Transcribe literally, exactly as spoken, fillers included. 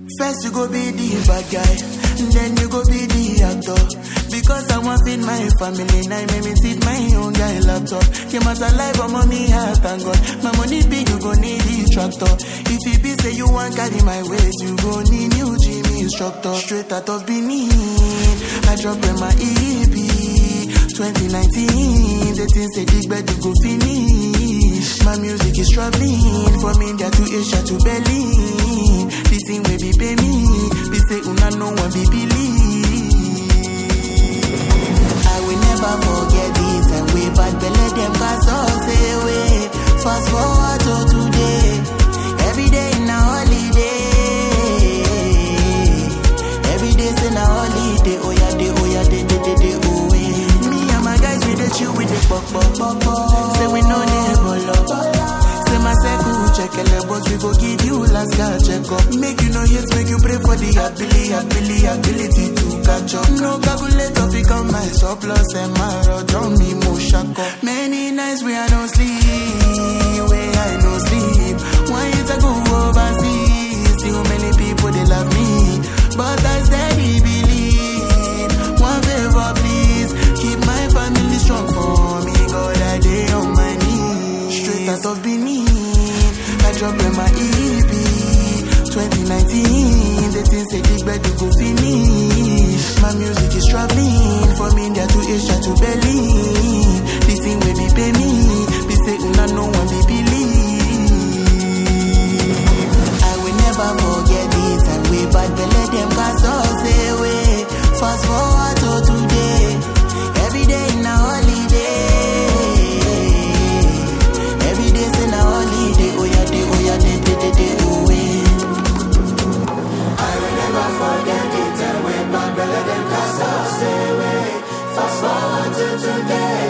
First you go be the bad guy, then you go be the actor. Because I want feed my family, now make me sit my own guy laptop. You must alive for money, heart and God. My money big, you go need the tractor. If you be say you want carry my weight, you go need new gym instructor. Straight out of Benin, I drop in my E P. twenty nineteen, the things say big bed you go finish. My music is traveling from India to Asia to Berlin. This thing will be pay me, be say una no one be believe. I will never forget this and we bad belly them cast us away. Fast forward to today, every day in a holiday. Every day in a holiday, oh yeah, day, oh yeah, day, day, day, day, oh yeah. Me and my guys we dey chill with the pop pop pop pop. Say we no need bolo. Say my circle check ele, but we go give you last card check up. Make you no hate, make you pray for the ability, ability, ability to catch up. No calculator fi come my surplus and my road on me mo shako. Many nights we I no sleep, where I no sleep. One year ago overseas, still many people they love me, but I steady believe. One favor please, keep my family strong for me. God I day on my knees, straight out of Benin. I drop in my E P. twenty nineteen, the things say big bed you go finish. My music is traveling from India to Asia to Berlin. This thing will be pay me, be say una no one be believe. I will never forget this and we bad belly them cast us away. Fast forward to today, every day in a holiday. Every day's in a holiday, oh yeah, day, oh yeah, day, day, day, day, oh yeah. I will never forget it and we bad belly them cast us away. Fast forward to today.